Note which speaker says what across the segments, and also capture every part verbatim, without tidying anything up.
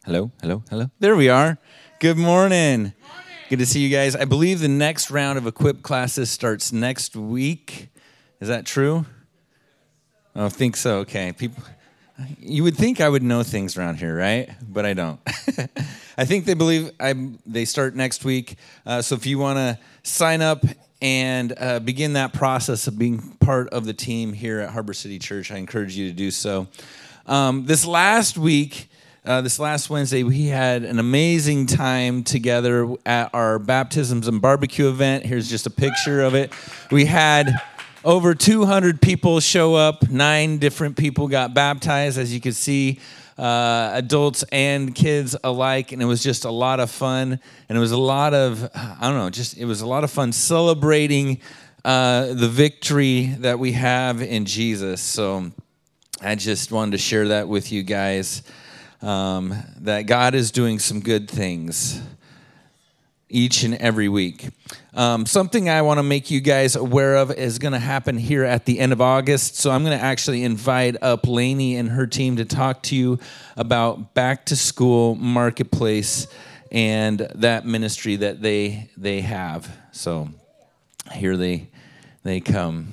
Speaker 1: Hello, hello, hello. There we are. Good morning. Good to see you guys. I believe the next round of Equip classes starts next week. Is that true? Oh, I think so. Okay. People, you would think I would know things around here, right? But I don't. I think they believe I, they start next week. Uh, so if you want to sign up and uh, begin that process of being part of the team here at Harbor City Church, I encourage you to do so. Um, this last week, uh, this last Wednesday, we had an amazing time together at our baptisms and barbecue event. Here's just a picture of it. We had over two hundred people show up. Nine different people got baptized, as you can see, uh, adults and kids alike. And it was just a lot of fun. And it was a lot of, I don't know, just it was a lot of fun celebrating uh, the victory that we have in Jesus. So I just wanted to share that with you guys, um, that God is doing some good things each and every week. Um, something I want to make you guys aware of is going to happen here at the end of August. So I'm going to actually invite up Lainey and her team to talk to you about Back to School Marketplace and that ministry that they they have. So here they they come.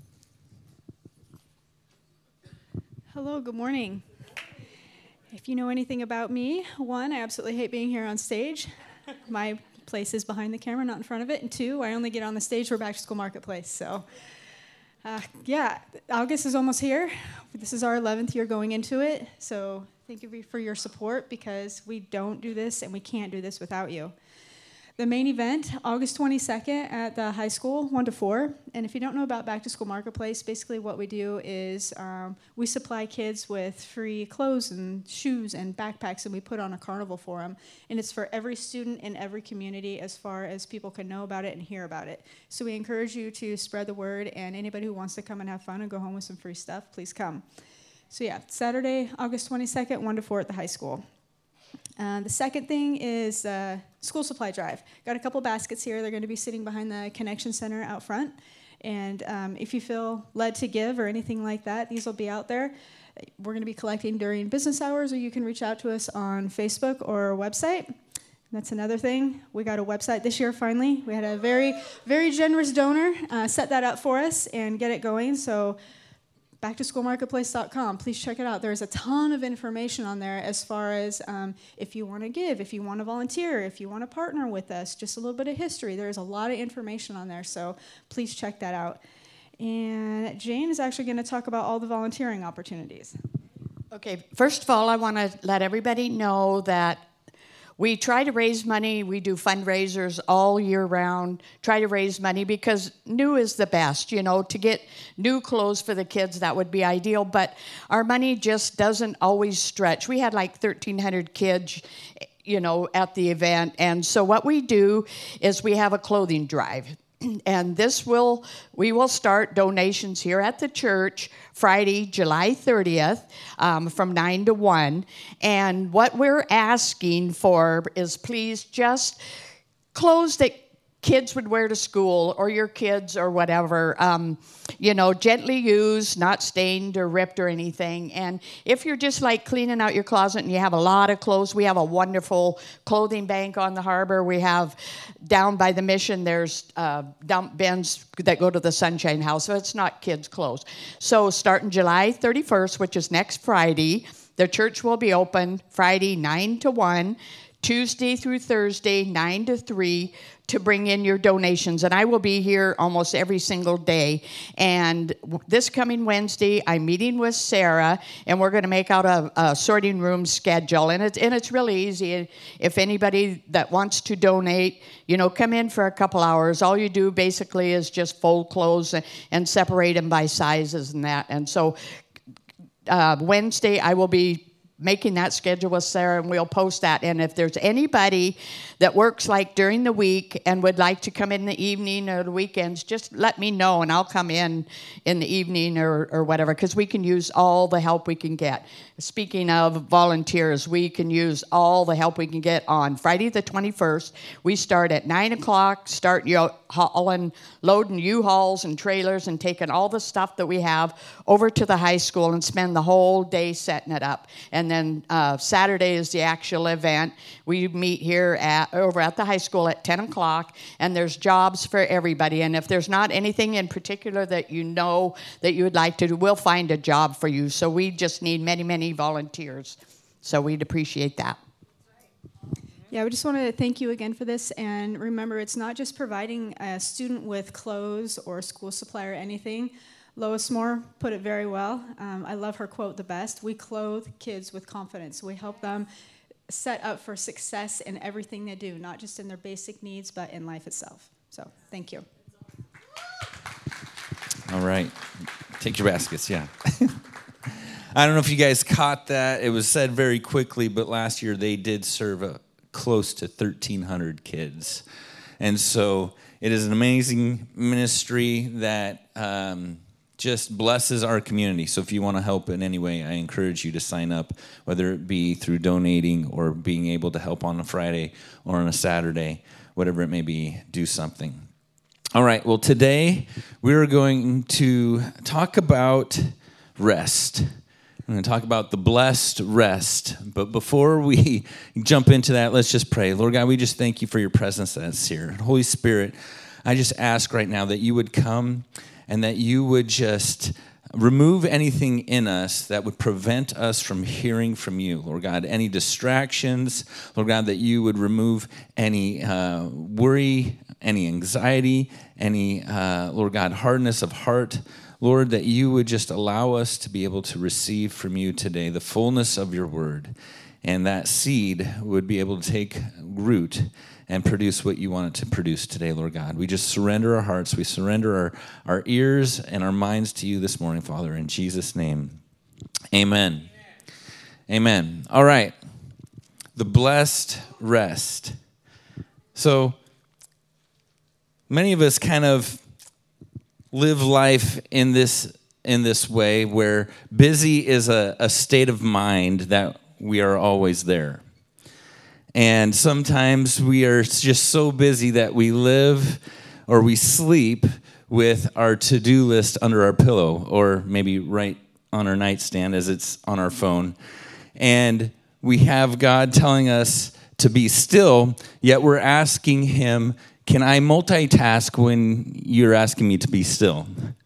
Speaker 2: Hello, good morning. If you know anything about me, one, I absolutely hate being here on stage. My place is behind the camera, not in front of it. And two, I only get on the stage for Back to School Marketplace. So, uh, yeah, August is almost here. This is our eleventh year going into it. So thank you for your support, because we don't do this and we can't do this without you. The main event, August twenty-second at the high school, one to four. And if you don't know about Back to School Marketplace, basically what we do is um, we supply kids with free clothes and shoes and backpacks, and we put on a carnival for them. And it's for every student in every community as far as people can know about it and hear about it. So we encourage you to spread the word, and anybody who wants to come and have fun and go home with some free stuff, please come. So yeah, Saturday, August twenty-second, one to four at the high school. Uh, the second thing is uh, school supply drive. Got a couple baskets here. They're going to be sitting behind the Connection Center out front. And um, if you feel led to give or anything like that, these will be out there. We're going to be collecting during business hours, or you can reach out to us on Facebook or our website. That's another thing. We got a website this year, finally. We had a very, very generous donor uh, set that up for us and get it going. So back to school marketplace dot com. Please check it out. There's a ton of information on there as far as um, if you want to give, if you want to volunteer, if you want to partner with us, just a little bit of history. There's a lot of information on there, so please check that out. And Jane is actually going to talk about all the volunteering opportunities.
Speaker 3: Okay, first of all, I want to let everybody know that we try to raise money. We do fundraisers all year round, try to raise money because new is the best, you know, to get new clothes for the kids, that would be ideal. But our money just doesn't always stretch. We had like thirteen hundred kids, you know, at the event. And so what we do is we have a clothing drive. And this will, we will start donations here at the church Friday, July thirtieth, um, from nine to one. And what we're asking for is please just clothes that kids would wear to school, or your kids or whatever, um, you know, gently used, not stained or ripped or anything. And if you're just like cleaning out your closet and you have a lot of clothes, we have a wonderful clothing bank on the harbor. We have down by the mission, there's uh, dump bins that go to the Sunshine House, so it's not kids' clothes. So starting July thirty-first, which is next Friday, the church will be open Friday nine to one, Tuesday through Thursday nine to three, to bring in your donations. And I will be here almost every single day. And this coming Wednesday, I'm meeting with Sarah, and we're going to make out a, a sorting room schedule. And it's, and it's really easy. If anybody that wants to donate, you know, come in for a couple hours. All you do basically is just fold clothes and, and separate them by sizes and that. And so uh, Wednesday, I will be making that schedule with Sarah, and we'll post that. And if there's anybody that works like during the week and would like to come in the evening or the weekends, just let me know, and I'll come in in the evening or, or whatever, because we can use all the help we can get. Speaking of volunteers, we can use all the help we can get on Friday the twenty-first. We start at nine o'clock, start your hauling, loading U-Hauls and trailers and taking all the stuff that we have over to the high school and spend the whole day setting it up. And then uh, Saturday is the actual event. We meet here at over at the high school at ten o'clock, and there's jobs for everybody. And if there's not anything in particular that you know that you would like to do, we'll find a job for you. So we just need many, many volunteers. So we'd appreciate that.
Speaker 2: Yeah, we just want to thank you again for this. And remember, it's not just providing a student with clothes or school supply or anything. Lois Moore put it very well. Um, I love her quote the best. We clothe kids with confidence. We help them set up for success in everything they do, not just in their basic needs, but in life itself. So thank you.
Speaker 1: All right. Take your baskets, yeah. I don't know if you guys caught that. It was said very quickly, but last year they did serve a close to thirteen hundred kids. And so it is an amazing ministry that um, just blesses our community. So if you want to help in any way, I encourage you to sign up, whether it be through donating or being able to help on a Friday or on a Saturday, whatever it may be, do something. All right, well, today we're going to talk about rest. I'm going to talk about the blessed rest. But before we jump into that, let's just pray. Lord God, we just thank you for your presence that's here. Holy Spirit, I just ask right now that you would come and that you would just remove anything in us that would prevent us from hearing from you. Lord God, any distractions. Lord God, that you would remove any uh, worry, any anxiety, any, uh, Lord God, hardness of heart. Lord, that you would just allow us to be able to receive from you today the fullness of your word, and that seed would be able to take root and produce what you want it to produce today, Lord God. We just surrender our hearts. We surrender our, our ears and our minds to you this morning, Father, in Jesus' name. Amen. Amen. All right. The blessed rest. So many of us kind of live life in this in this way where busy is a, a state of mind that we are always there. And sometimes we are just so busy that we live or we sleep with our to-do list under our pillow, or maybe right on our nightstand as it's on our phone. And we have God telling us to be still, yet we're asking him, can I multitask when you're asking me to be still?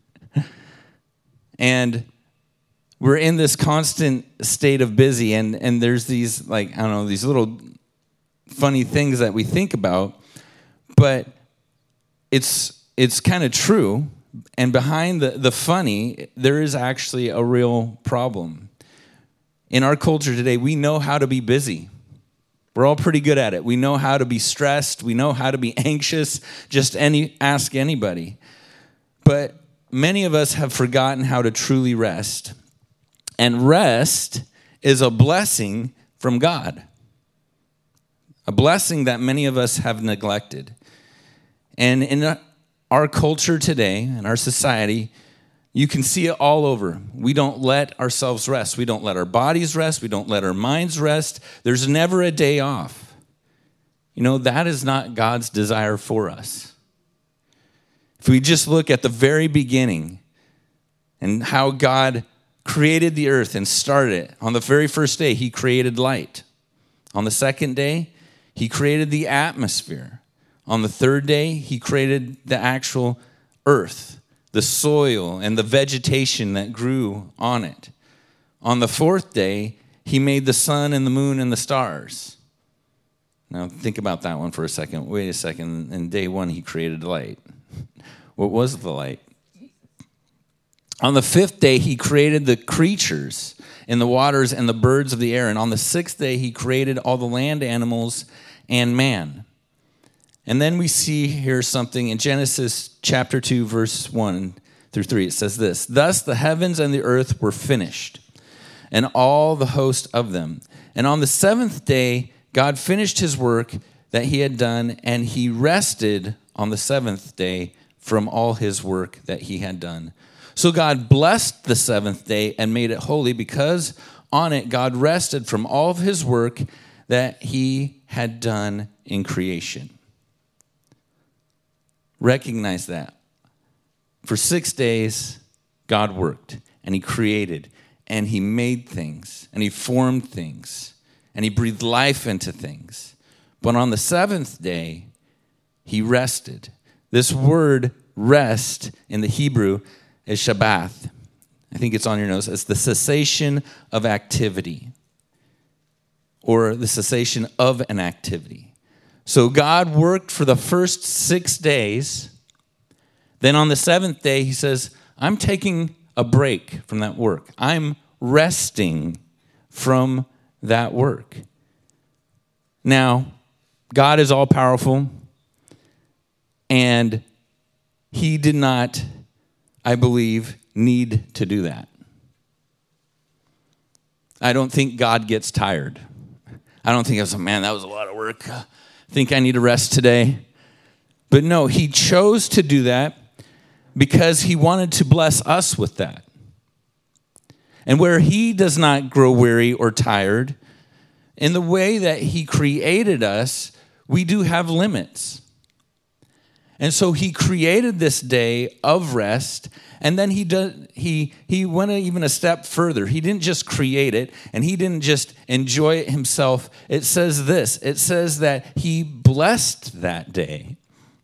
Speaker 1: And we're in this constant state of busy, and, and there's these, like, I don't know, these little funny things that we think about, but it's it's kind of true, and behind the, the funny, there is actually a real problem. In our culture today, we know how to be busy. We're all pretty good at it. We know how to be stressed. We know how to be anxious. Just any ask anybody. But many of us have forgotten how to truly rest. And rest is a blessing from God. A blessing that many of us have neglected. And in our culture today, in our society, you can see it all over. We don't let ourselves rest. We don't let our bodies rest. We don't let our minds rest. There's never a day off. You know, that is not God's desire for us. If we just look at the very beginning and how God created the earth and started it, on the very first day, he created light. On the second day, he created the atmosphere. On the third day, he created the actual earth, the soil and the vegetation that grew on it. On the fourth day, he made the sun and the moon and the stars. Now, think about that one for a second. Wait a second. In day one, he created light. What was the light? On the fifth day, he created the creatures in the waters and the birds of the air. And on the sixth day, he created all the land animals and man. And then we see here something in Genesis chapter two, verse one through three. It says this: "Thus the heavens and the earth were finished, and all the host of them. And on the seventh day, God finished his work that he had done, and he rested on the seventh day from all his work that he had done. So God blessed the seventh day and made it holy, because on it God rested from all of his work that he had done in creation." Recognize that. For six days, God worked, and he created, and he made things, and he formed things, and he breathed life into things. But on the seventh day, he rested. This word rest in the Hebrew is Shabbath. I think it's on your notes. It's the cessation of activity, or the cessation of an activity. So God worked for the first six days. Then on the seventh day, he says, I'm taking a break from that work. I'm resting from that work. Now, God is all-powerful, and he did not, I believe, need to do that. I don't think God gets tired. I don't think I was, man, that was a lot of work. I think I need to rest today. But no, he chose to do that because he wanted to bless us with that. And where he does not grow weary or tired, in the way that he created us, we do have limits. And so he created this day of rest, and then he did, he he went even a step further. He didn't just create it, and he didn't just enjoy it himself. It says this. It says that he blessed that day.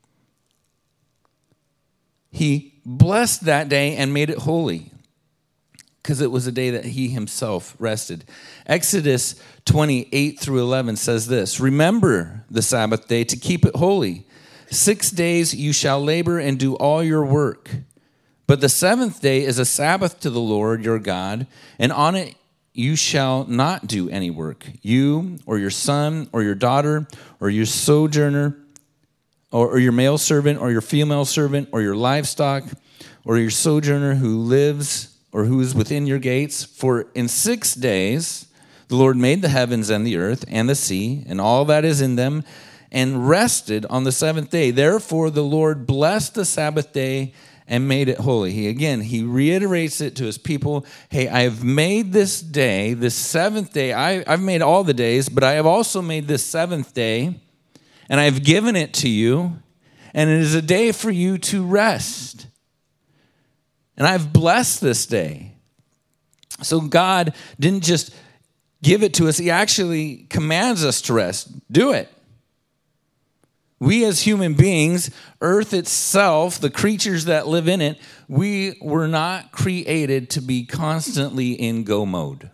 Speaker 1: He blessed that day and made it holy, because it was a day that he himself rested. Exodus twenty-eight through eleven says this, remember the Sabbath day to keep it holy. Six days you shall labor and do all your work. But the seventh day is a Sabbath to the Lord your God, and on it you shall not do any work, you or your son or your daughter or your sojourner or, or your male servant or your female servant or your livestock or your sojourner who lives or who is within your gates. For in six days the Lord made the heavens and the earth and the sea and all that is in them, and rested on the seventh day. Therefore the Lord blessed the Sabbath day and made it holy. He again, he reiterates it to his people. Hey, I have made this day, this seventh day. I, I've made all the days, but I have also made this seventh day, and I've given it to you, and it is a day for you to rest. And I've blessed this day. So God didn't just give it to us. He actually commands us to rest. Do it. We as human beings, earth itself, the creatures that live in it, we were not created to be constantly in go mode.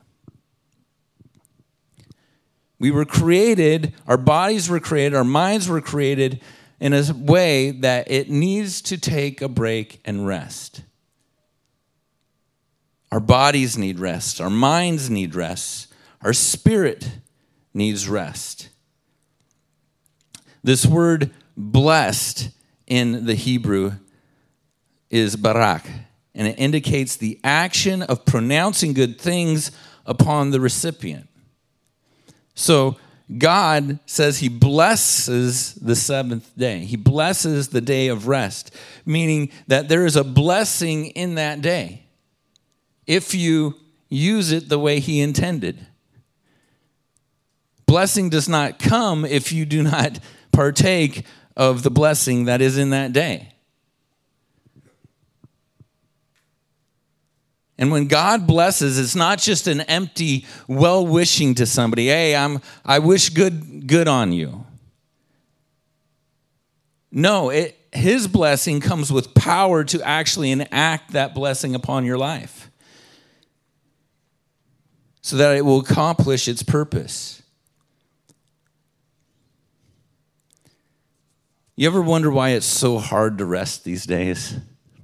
Speaker 1: We were created, our bodies were created, our minds were created in a way that it needs to take a break and rest. Our bodies need rest. Our minds need rest. Our spirit needs rest. This word blessed in the Hebrew is barak, and it indicates the action of pronouncing good things upon the recipient. So God says he blesses the seventh day. He blesses the day of rest, meaning that there is a blessing in that day if you use it the way he intended. Blessing does not come if you do not partake of the blessing that is in that day. And when God blesses, it's not just an empty well-wishing to somebody. Hey, I'm I wish good good on you. No, it, his blessing comes with power to actually enact that blessing upon your life, so that it will accomplish its purpose. You ever wonder why it's so hard to rest these days?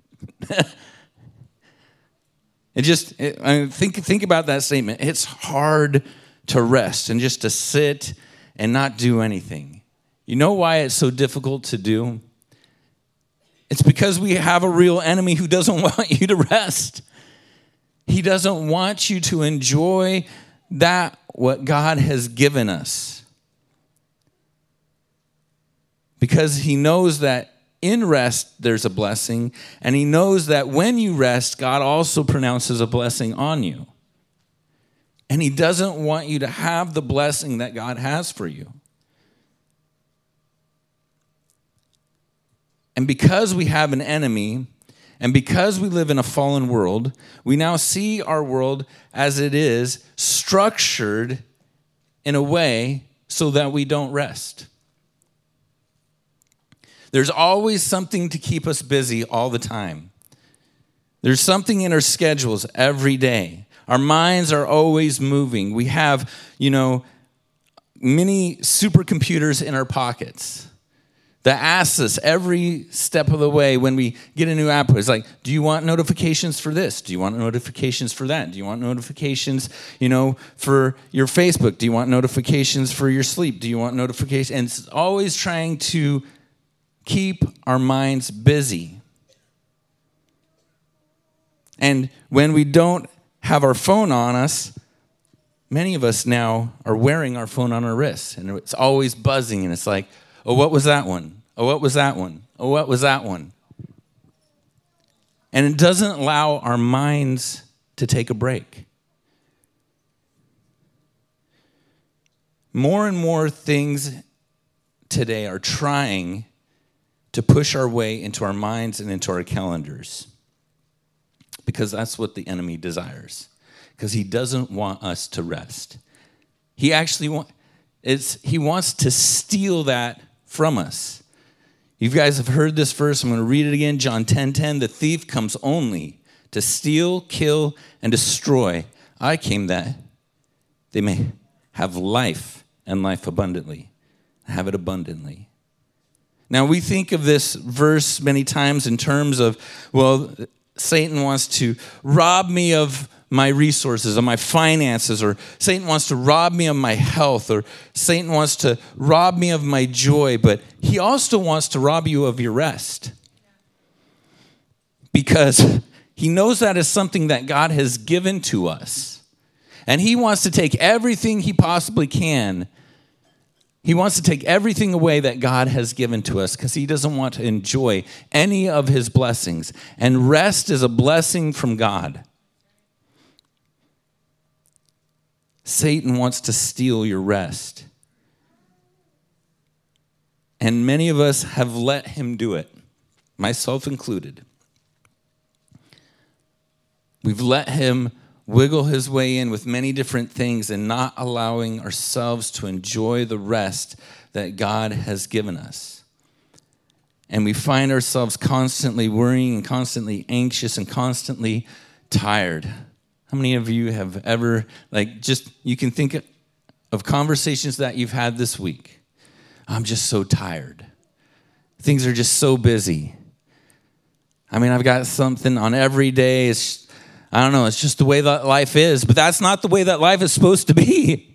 Speaker 1: It just, it, I mean, think think about that statement. It's hard to rest and just to sit and not do anything. You know why it's so difficult to do? It's because we have a real enemy who doesn't want you to rest. He doesn't want you to enjoy that, what God has given us. Because he knows that in rest, there's a blessing, and he knows that when you rest, God also pronounces a blessing on you. And he doesn't want you to have the blessing that God has for you. And because we have an enemy, and because we live in a fallen world, we now see our world as it is, structured in a way so that we don't rest. There's always something to keep us busy all the time. There's something in our schedules every day. Our minds are always moving. We have, you know, many supercomputers in our pockets that asks us every step of the way when we get a new app. It's like, do you want notifications for this? Do you want notifications for that? Do you want notifications, you know, for your Facebook? Do you want notifications for your sleep? Do you want notifications? And it's always trying to keep our minds busy. And when we don't have our phone on us, many of us now are wearing our phone on our wrists, and it's always buzzing, and it's like, oh, what was that one? Oh, what was that one? Oh, what was that one? And it doesn't allow our minds to take a break. More and more things today are trying to push our way into our minds and into our calendars, because that's what the enemy desires, because he doesn't want us to rest. He actually wants, it's, he wants to steal that from us. You guys have heard this verse. I'm going to read it again. John ten ten. The thief comes only to steal, kill, and destroy. I came that they may have life and life abundantly. Have it abundantly. Now, we think of this verse many times in terms of, well, Satan wants to rob me of my resources, of my finances, or Satan wants to rob me of my health, or Satan wants to rob me of my joy, but he also wants to rob you of your rest. Because he knows that is something that God has given to us. And he wants to take everything he possibly can. He wants to take everything away that God has given to us because he doesn't want to enjoy any of his blessings. And rest is a blessing from God. Satan wants to steal your rest. And many of us have let him do it, myself included. We've let him wiggle his way in with many different things and not allowing ourselves to enjoy the rest that God has given us. And we find ourselves constantly worrying and constantly anxious and constantly tired. How many of you have ever, like, just, you can think of conversations that you've had this week. I'm just so tired. Things are just so busy. I mean, I've got something on every day. It's, I don't know, it's just the way that life is. But that's not the way that life is supposed to be.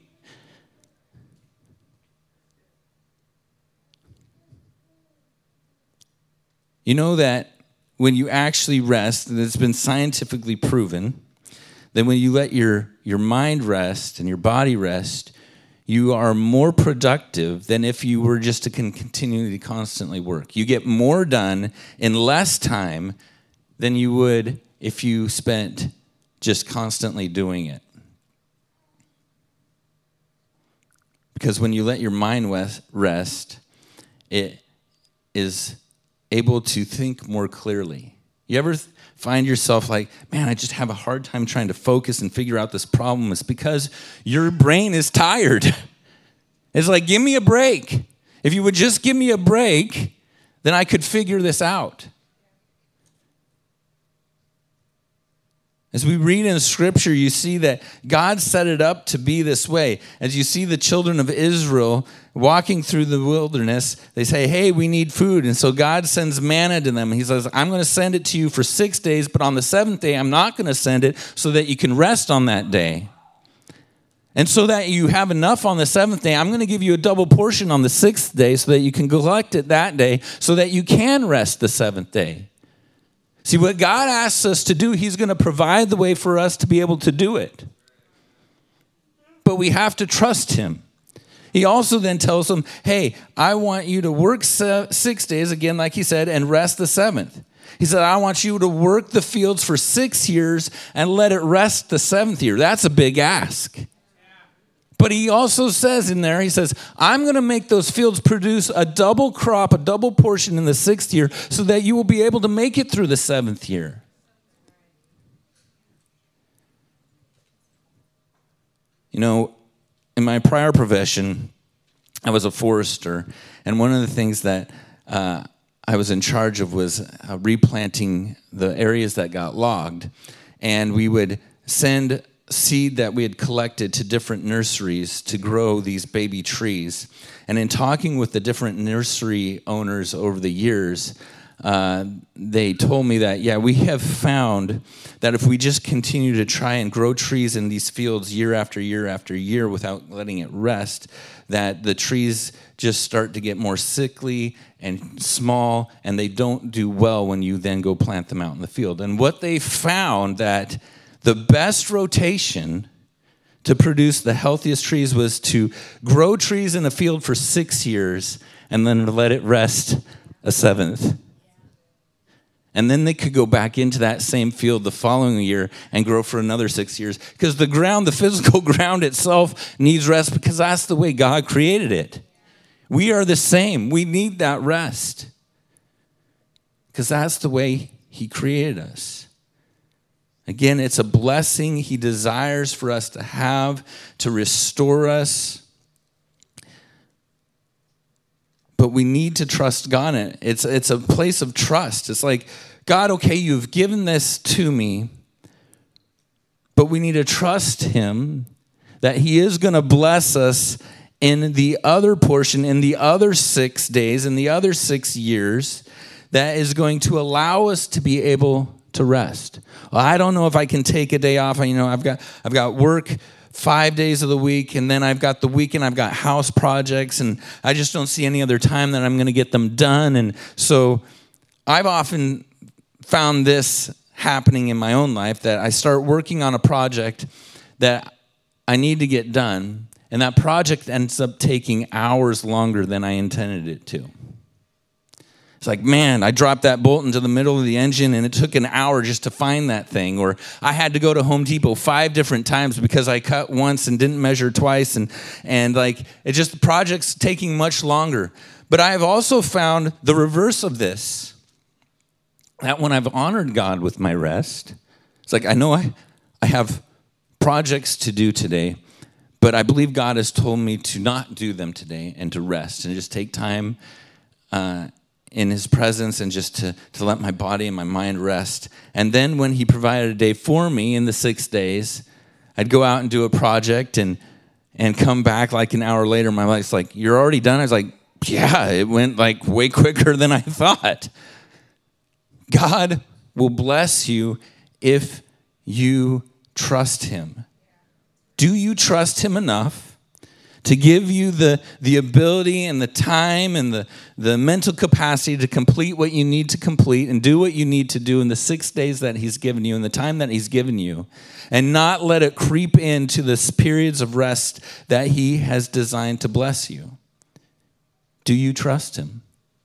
Speaker 1: You know that when you actually rest, and it's been scientifically proven, that when you let your, your mind rest and your body rest, you are more productive than if you were just to continually, constantly work. You get more done in less time than you would if you spent just constantly doing it. Because when you let your mind rest, it is able to think more clearly. You ever find yourself like, man, I just have a hard time trying to focus and figure out this problem? It's because your brain is tired. It's like, give me a break. If you would just give me a break, then I could figure this out. As we read in Scripture, you see that God set it up to be this way. As you see the children of Israel walking through the wilderness, they say, hey, we need food. And so God sends manna to them. He says, I'm going to send it to you for six days, but on the seventh day, I'm not going to send it so that you can rest on that day. And so that you have enough on the seventh day, I'm going to give you a double portion on the sixth day so that you can collect it that day so that you can rest the seventh day. See, what God asks us to do, he's going to provide the way for us to be able to do it. But we have to trust him. He also then tells them, hey, I want you to work six days, again, like he said, and rest the seventh. He said, I want you to work the fields for six years and let it rest the seventh year. That's a big ask. But he also says in there, he says, I'm going to make those fields produce a double crop, a double portion in the sixth year, so that you will be able to make it through the seventh year. You know, in my prior profession, I was a forester, and one of the things that uh, I was in charge of was uh, replanting the areas that got logged. And we would send seed that we had collected to different nurseries to grow these baby trees. And in talking with the different nursery owners over the years, uh, they told me that, yeah, we have found that if we just continue to try and grow trees in these fields year after year after year without letting it rest, that the trees just start to get more sickly and small, and they don't do well when you then go plant them out in the field. And what they found that the best rotation to produce the healthiest trees was to grow trees in a field for six years and then let it rest a seventh. And then they could go back into that same field the following year and grow for another six years. Because the ground, the physical ground itself needs rest because that's the way God created it. We are the same. We need that rest. Because that's the way he created us. Again, it's a blessing he desires for us to have, to restore us. But we need to trust God in it. It's, it's a place of trust. It's like, God, okay, you've given this to me, but we need to trust him that he is going to bless us in the other portion, in the other six days, in the other six years, that is going to allow us to be able to rest. Well, I don't know if I can take a day off. You know, I've got I've got work five days of the week, and then I've got the weekend, I've got house projects, and I just don't see any other time that I'm going to get them done. And so I've often found this happening in my own life, that I start working on a project that I need to get done, and that project ends up taking hours longer than I intended it to. It's like, man, I dropped that bolt into the middle of the engine and it took an hour just to find that thing. Or I had to go to Home Depot five different times because I cut once and didn't measure twice. And, and like, it just, the project's taking much longer. But I have also found the reverse of this, that when I've honored God with my rest, it's like, I know I, I have projects to do today, but I believe God has told me to not do them today and to rest and just take time uh, in his presence and just to, to let my body and my mind rest. And then when he provided a day for me in the six days, I'd go out and do a project and and come back like an hour later. My wife's like, you're already done? I was like, yeah, it went like way quicker than I thought. God will bless you if you trust him. Do you trust him enough to give you the, the ability and the time and the, the mental capacity to complete what you need to complete and do what you need to do in the six days that he's given you and the time that he's given you, and not let it creep into the periods of rest that he has designed to bless you? Do you trust him?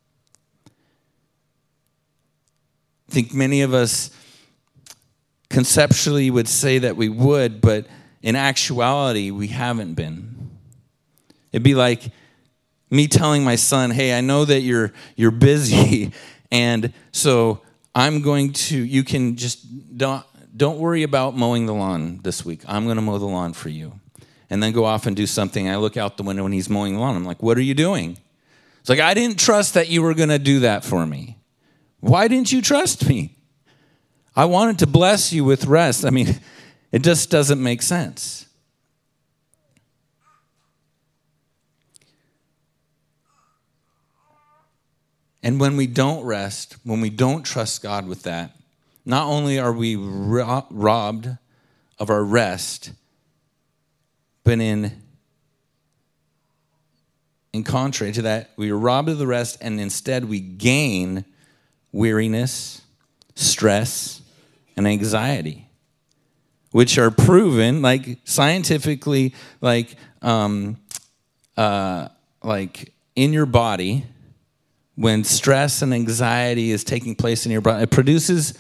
Speaker 1: I think many of us conceptually would say that we would, but in actuality, we haven't been. It'd be like me telling my son, hey, I know that you're you're busy, and so I'm going to, you can just, don't, don't worry about mowing the lawn this week. I'm going to mow the lawn for you. And then go off and do something. I look out the window when he's mowing the lawn. I'm like, what are you doing? It's like, I didn't trust that you were going to do that for me. Why didn't you trust me? I wanted to bless you with rest. I mean, it just doesn't make sense. And when we don't rest, when we don't trust God with that, not only are we ro- robbed of our rest, but in, in contrary to that, we are robbed of the rest, and instead we gain weariness, stress, and anxiety, which are proven, like scientifically, like um, uh, like in your body. When stress and anxiety is taking place in your body, it produces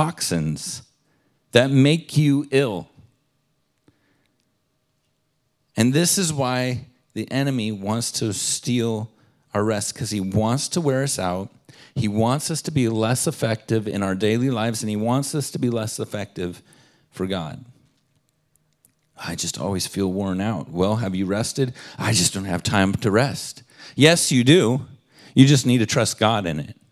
Speaker 1: toxins that make you ill. And this is why the enemy wants to steal our rest, because he wants to wear us out. He wants us to be less effective in our daily lives, and he wants us to be less effective for God. I just always feel worn out. Well, have you rested? I just don't have time to rest. Yes, you do. You just need to trust God in it.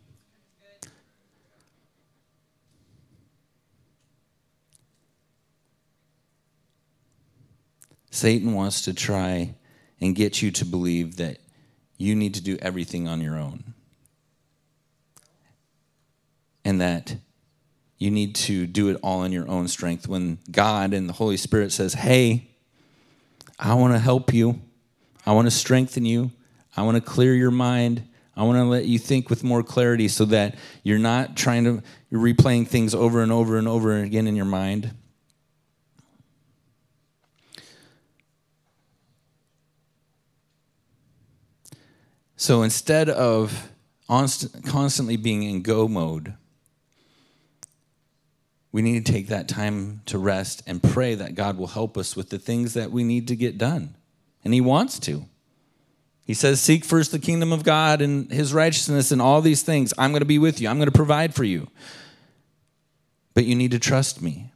Speaker 1: Satan wants to try and get you to believe that you need to do everything on your own. And that you need to do it all in your own strength, when God and the Holy Spirit says, hey, I want to help you. I want to strengthen you. I want to clear your mind. I want to let you think with more clarity so that you're not trying to, you're replaying things over and over and over again in your mind. So instead of constantly being in go mode, we need to take that time to rest and pray that God will help us with the things that we need to get done. And he wants to. He says, seek first the kingdom of God and his righteousness and all these things. I'm going to be with you. I'm going to provide for you. But you need to trust me.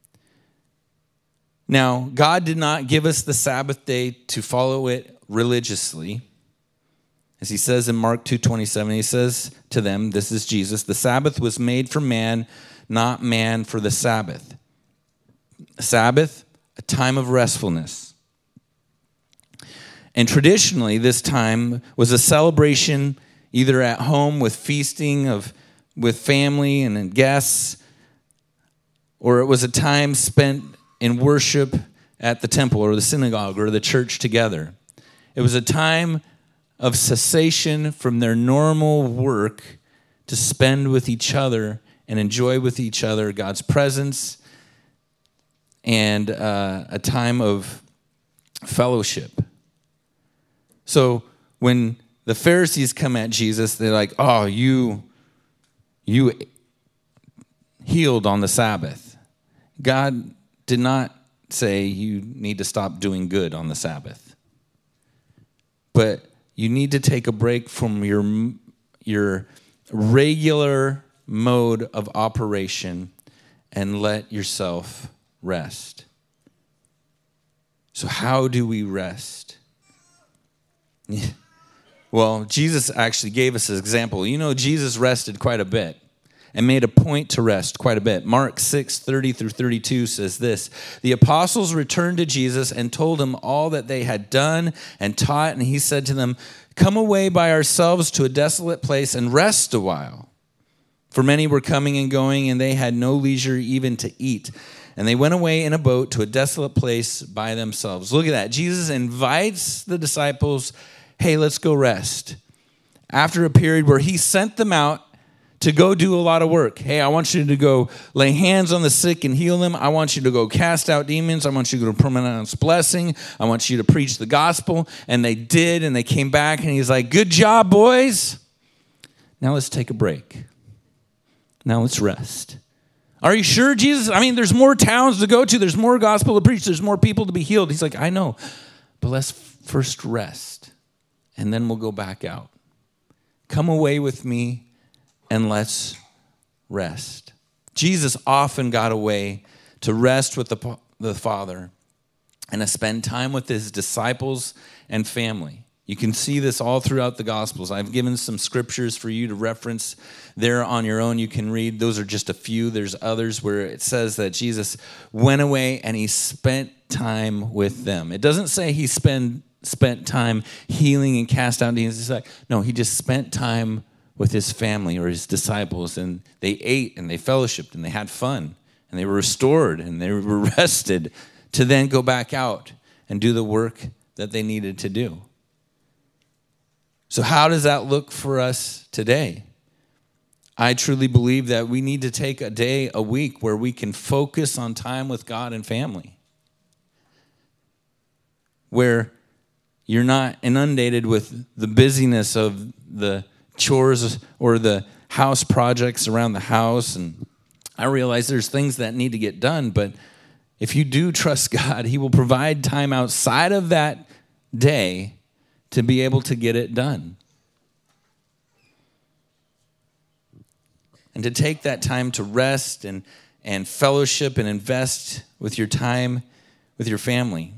Speaker 1: Now, God did not give us the Sabbath day to follow it religiously. As he says in Mark two twenty-seven, he says to them, this is Jesus, the Sabbath was made for man, not man for the Sabbath. Sabbath, a time of restfulness. And traditionally, this time was a celebration either at home with feasting of with family and guests, or it was a time spent in worship at the temple or the synagogue or the church together. It was a time of cessation from their normal work to spend with each other and enjoy with each other God's presence and uh, a time of fellowship. So when the Pharisees come at Jesus, they're like, oh, you, you healed on the Sabbath. God did not say you need to stop doing good on the Sabbath. But you need to take a break from your, your regular mode of operation and let yourself rest. So how do we rest? Well, Jesus actually gave us an example. You know, Jesus rested quite a bit and made a point to rest quite a bit. Mark six, thirty through thirty-two says this, the apostles returned to Jesus and told him all that they had done and taught, and he said to them, come away by ourselves to a desolate place and rest a while. For many were coming and going, and they had no leisure even to eat. And they went away in a boat to a desolate place by themselves. Look at that. Jesus invites the disciples, hey, let's go rest. After a period where he sent them out to go do a lot of work. Hey, I want you to go lay hands on the sick and heal them. I want you to go cast out demons. I want you to go pronounce blessing. I want you to preach the gospel. And they did, and they came back, and he's like, good job, boys. Now let's take a break. Now let's rest. Are you sure, Jesus? I mean, there's more towns to go to. There's more gospel to preach. There's more people to be healed. He's like, I know, but let's first rest, and then we'll go back out. Come away with me, and let's rest. Jesus often got away to rest with the, the Father and to spend time with his disciples and family. You can see this all throughout the Gospels. I've given some scriptures for you to reference there on your own. You can read. Those are just a few. There's others where it says that Jesus went away and he spent time with them. It doesn't say he spent, spent time healing and cast out demons. It's like, no, he just spent time with his family or his disciples, and they ate and they fellowshiped and they had fun and they were restored and they were rested to then go back out and do the work that they needed to do. So how does that look for us today? I truly believe that we need to take a day a week where we can focus on time with God and family, where you're not inundated with the busyness of the chores or the house projects around the house. And I realize there's things that need to get done, but if you do trust God, he will provide time outside of that day to be able to get it done. And to take that time to rest and, and fellowship and invest with your time with your family.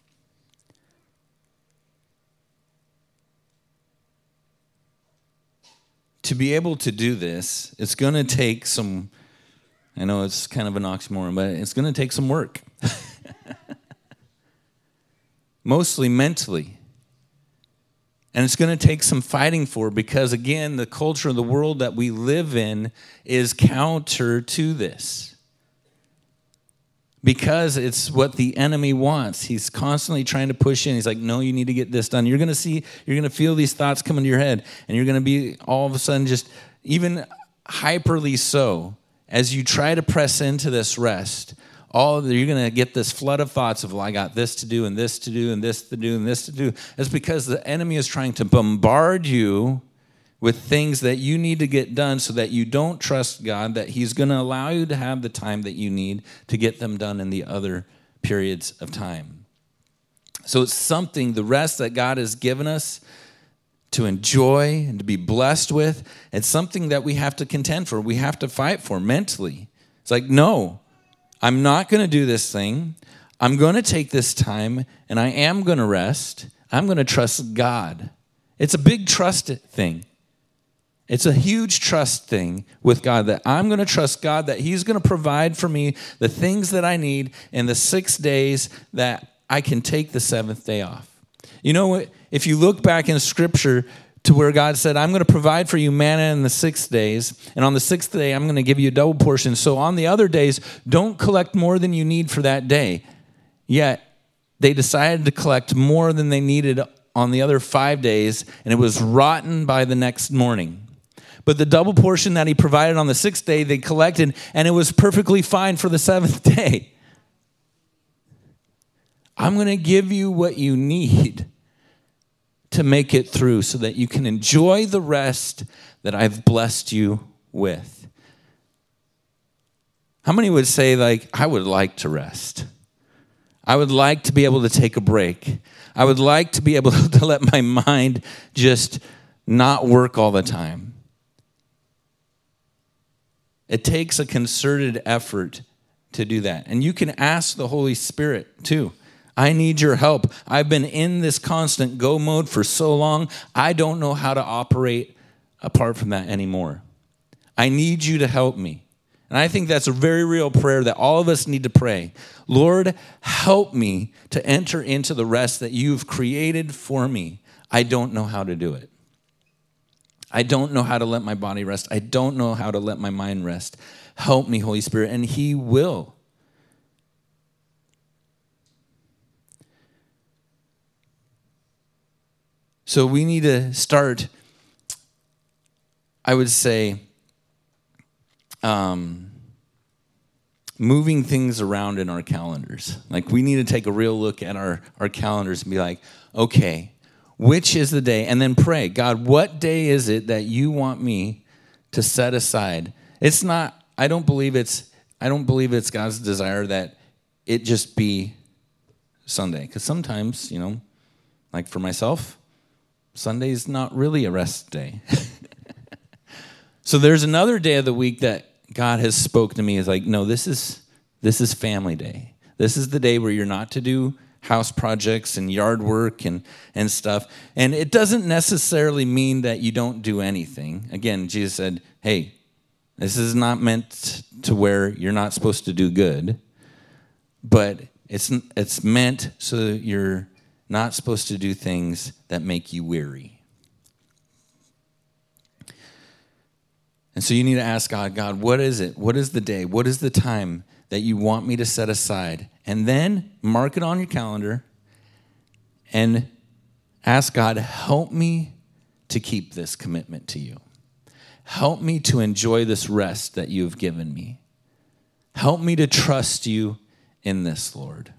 Speaker 1: To be able to do this, it's going to take some, I know it's kind of an oxymoron, but it's going to take some work. Mostly mentally. And it's going to take some fighting for, because, again, the culture of the world that we live in is counter to this. Because it's what the enemy wants. He's constantly trying to push in. He's like, no, you need to get this done. You're going to see, you're going to feel these thoughts come into your head, and you're going to be all of a sudden just even hyperly so as you try to press into this rest. All you're going to get this flood of thoughts of, well, I got this to do and this to do and this to do and this to do. It's because the enemy is trying to bombard you with things that you need to get done so that you don't trust God, that he's going to allow you to have the time that you need to get them done in the other periods of time. So it's something, the rest that God has given us to enjoy and to be blessed with, it's something that we have to contend for. We have to fight for mentally. It's like, no, I'm not going to do this thing. I'm going to take this time, and I am going to rest. I'm going to trust God. It's a big trust thing. It's a huge trust thing with God, that I'm going to trust God that he's going to provide for me the things that I need in the six days that I can take the seventh day off. You know what? If you look back in Scripture to where God said, I'm going to provide for you manna in the six days, and on the sixth day, I'm going to give you a double portion. So on the other days, don't collect more than you need for that day. Yet, they decided to collect more than they needed on the other five days, and it was rotten by the next morning. But the double portion that he provided on the sixth day, they collected, and it was perfectly fine for the seventh day. I'm going to give you what you need to make it through so that you can enjoy the rest that I've blessed you with. How many would say, like, I would like to rest? I would like to be able to take a break. I would like to be able to let my mind just not work all the time. It takes a concerted effort to do that. And you can ask the Holy Spirit too. I need your help. I've been in this constant go mode for so long, I don't know how to operate apart from that anymore. I need you to help me. And I think that's a very real prayer that all of us need to pray. Lord, help me to enter into the rest that you've created for me. I don't know how to do it. I don't know how to let my body rest. I don't know how to let my mind rest. Help me, Holy Spirit, and he will. So we need to start, I would say, um, moving things around in our calendars. Like, we need to take a real look at our, our calendars and be like, okay, which is the day? And then pray, God, what day is it that you want me to set aside? It's not, I don't believe it's, I don't believe it's God's desire that it just be Sunday. Because sometimes, you know, like for myself, Sunday's not really a rest day. So there's another day of the week that God has spoke to me is like, no, this is this is family day. This is the day where you're not to do house projects and yard work and, and stuff. And it doesn't necessarily mean that you don't do anything. Again, Jesus said, hey, this is not meant to where you're not supposed to do good, but it's it's meant so that you're not supposed to do things that make you weary. And so you need to ask God, God, what is it? What is the day? What is the time that you want me to set aside? And then mark it on your calendar and ask God, help me to keep this commitment to you. Help me to enjoy this rest that you have given me. Help me to trust you in this, Lord.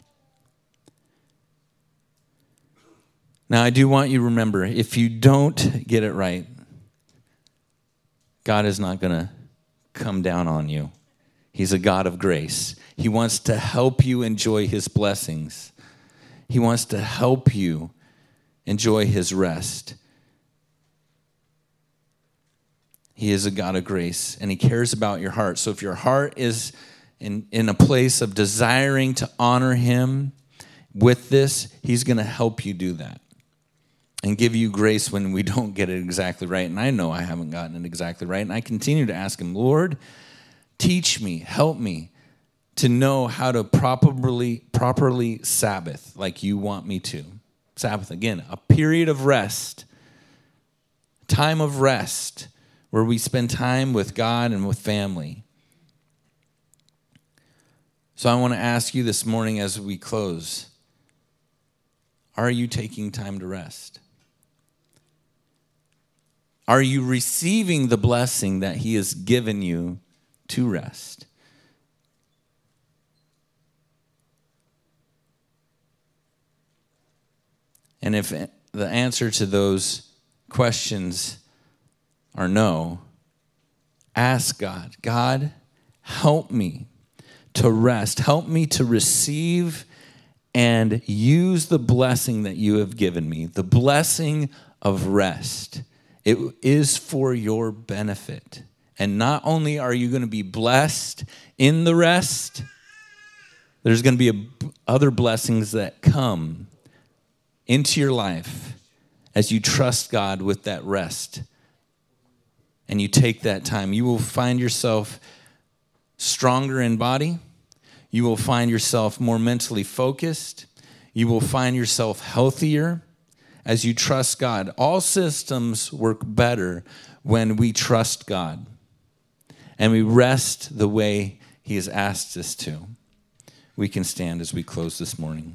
Speaker 1: Now, I do want you to remember, if you don't get it right, God is not going to come down on you. He's a God of grace. He wants to help you enjoy his blessings. He wants to help you enjoy his rest. He is a God of grace, and he cares about your heart. So if your heart is in, in a place of desiring to honor him with this, he's going to help you do that and give you grace when we don't get it exactly right. And I know I haven't gotten it exactly right, and I continue to ask him, Lord, teach me, help me to know how to properly, properly Sabbath like you want me to. Sabbath, again, a period of rest, time of rest where we spend time with God and with family. So I want to ask you this morning as we close, are you taking time to rest? Are you receiving the blessing that he has given you to rest? And if the answer to those questions are no, ask God, God, help me to rest. Help me to receive and use the blessing that you have given me, the blessing of rest. It is for your benefit. And not only are you going to be blessed in the rest, there's going to be a, other blessings that come into your life as you trust God with that rest. And you take that time. You will find yourself stronger in body. You will find yourself more mentally focused. You will find yourself healthier as you trust God. All systems work better when we trust God and we rest the way he has asked us to. We can stand as we close this morning.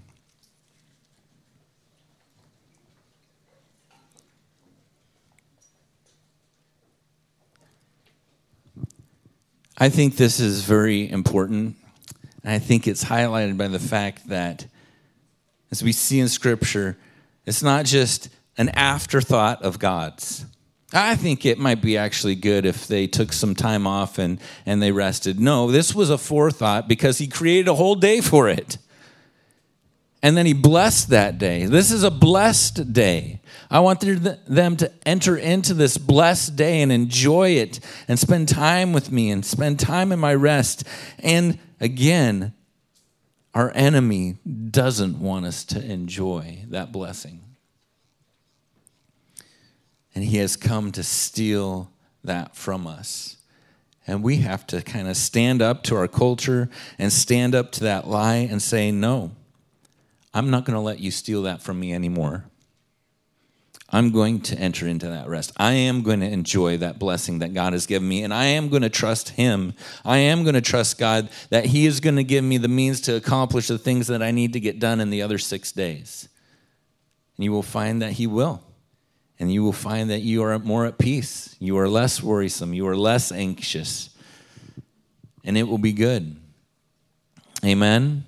Speaker 1: I think this is very important, and I think it's highlighted by the fact that, as we see in Scripture, it's not just an afterthought of God's. I think it might be actually good if they took some time off and, and they rested. No, this was a forethought because he created a whole day for it. And then he blessed that day. This is a blessed day. I want them to enter into this blessed day and enjoy it and spend time with me and spend time in my rest. And again, our enemy doesn't want us to enjoy that blessing. And he has come to steal that from us. And we have to kind of stand up to our culture and stand up to that lie and say, no, I'm not going to let you steal that from me anymore. I'm going to enter into that rest. I am going to enjoy that blessing that God has given me, and I am going to trust him. I am going to trust God that he is going to give me the means to accomplish the things that I need to get done in the other six days. And you will find that he will. And you will find that you are more at peace. You are less worrisome. You are less anxious. And it will be good. Amen?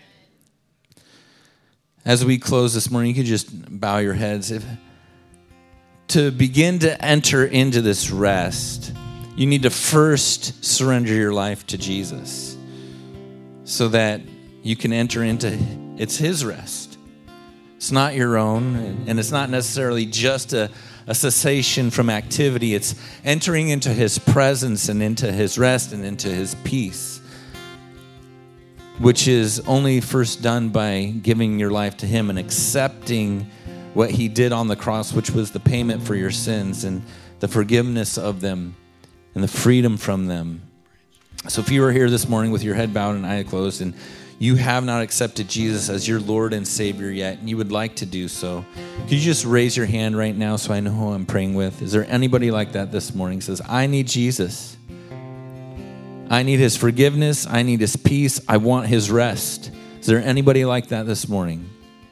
Speaker 1: As we close this morning, you can just bow your heads. If, to begin to enter into this rest, you need to first surrender your life to Jesus so that you can enter into, it's his rest. It's not your own, and it's not necessarily just a, a cessation from activity. It's entering into his presence and into his rest and into his peace, which is only first done by giving your life to him and accepting what he did on the cross, which was the payment for your sins and the forgiveness of them and the freedom from them. So if you are here this morning with your head bowed and eye closed and you have not accepted Jesus as your Lord and Savior yet, and you would like to do so, could you just raise your hand right now so I know who I'm praying with? Is there anybody like that this morning? Says, I need Jesus. I need his forgiveness. I need his peace. I want his rest. Is there anybody like that this morning?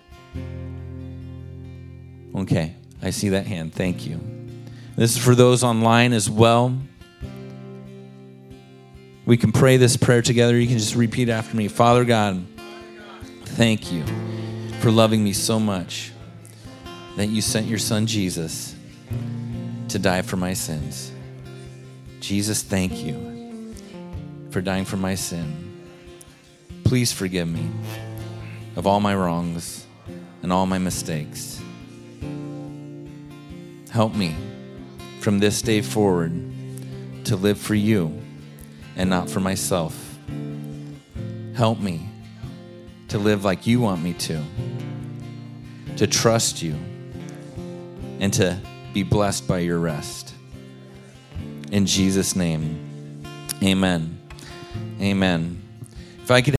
Speaker 1: Okay, I see that hand. Thank you. This is for those online as well. We can pray this prayer together. You can just repeat after me. Father God, thank you for loving me so much that you sent your son Jesus to die for my sins. Jesus, thank you for dying for my sin. Please forgive me of all my wrongs and all my mistakes. Help me from this day forward to live for you and not for myself. Help me to live like you want me to, to trust you, and to be blessed by your rest. In Jesus' name, amen. Amen. If I could